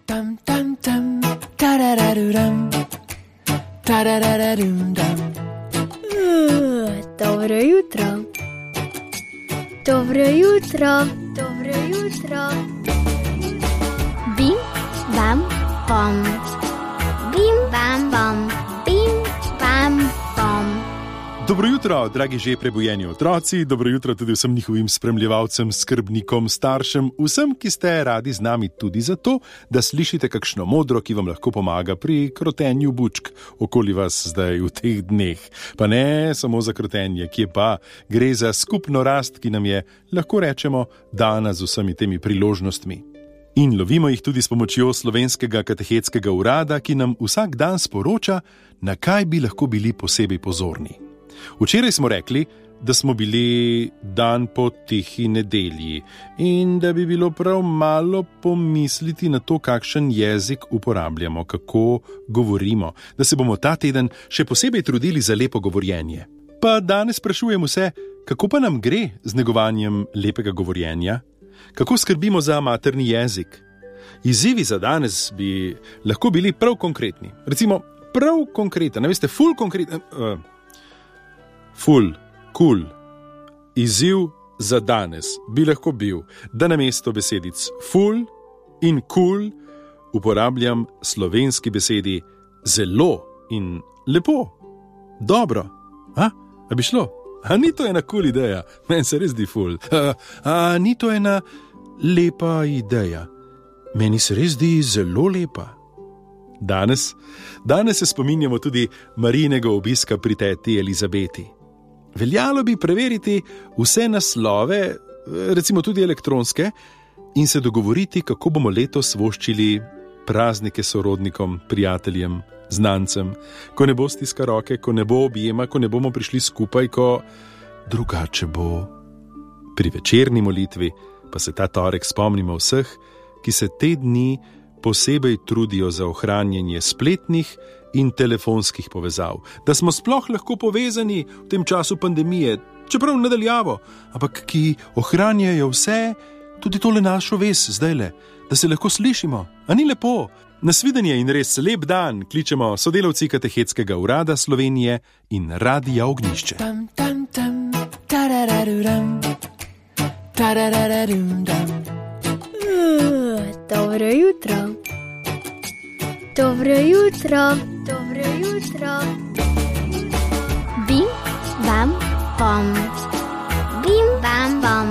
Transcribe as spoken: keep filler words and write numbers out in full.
tam tam tam, tarararuram, tarararum dam. Dobro jutro. Dobro jutro. Dobro jutro. Bim, bam, bom. Bim, bam, bom. Bim, bam, bom. Dobro jutro, dragi že prebujeni otroci, dobro jutro tudi vsem njihovim spremljevalcem, skrbnikom, staršem, vsem, ki ste radi z nami tudi zato, da slišite kakšno modro, ki vam lahko pomaga pri krotenju bučk okoli vas zdaj v teh dneh. Pa ne samo za krotenje, ki je pa, gre za skupno rast, ki nam je, lahko rečemo, dana z vsemi temi priložnostmi. In lovimo jih tudi s pomočjo Slovenskega katehetskega urada, ki nam vsak dan sporoča, na kaj bi lahko bili posebej pozorni. Včeraj smo rekli, da smo bili dan po tihi nedelji in da bi bilo prav malo pomisliti na to, kakšen jezik uporabljamo, kako govorimo, da se bomo ta teden še posebej trudili za lepo govorjenje. Pa danes sprašujem vse, kako pa nam gre z negovanjem lepega govorjenja? Kako skrbimo za materni jezik? Izzivi za danes bi lahko bili prav konkretni. Recimo, prav konkreten, ne veste, ful konkreten... Uh, Ful, kul. Cool. Izziv za danes bi lahko bil, da namesto besedic ful in kul cool uporabljam slovenski besedi zelo in lepo. Dobro. A? A bi šlo? A ni to ena kul cool ideja? Meni se res di ful. A, a ni to ena lepa ideja? Meni se res di zelo lepa. Danes, danes se spominjamo tudi Marijinega obiska pri teti Elizabeti. Veljalo bi preveriti vse naslove, recimo tudi elektronske, in se dogovoriti, kako bomo letos voščili praznike sorodnikom, prijateljem, znancem, ko ne bo stiska roke, ko ne bo objema, ko ne bomo prišli skupaj, ko drugače bo. Pri večerni molitvi pa se ta torek spomnimo vseh, ki se te dni posebej trudijo za ohranjanje spletnih in telefonskih povezav, da smo sploh lahko povezani v tem času pandemije, čeprav nadaljavo, ampak ki ohranjajo vse, tudi tole našo vez zdajle, da se lahko slišimo. A ni lepo? Nasvidenje in res lep dan kličemo sodelavci Katehetskega urada Slovenije in Radia Ognjišče. Tam, tam, tam, tarararuram, tarararum dam. Dobro jutro. Dobro jutro. Dobro jutro. Bim, bam, bom. Bim, bam, bom.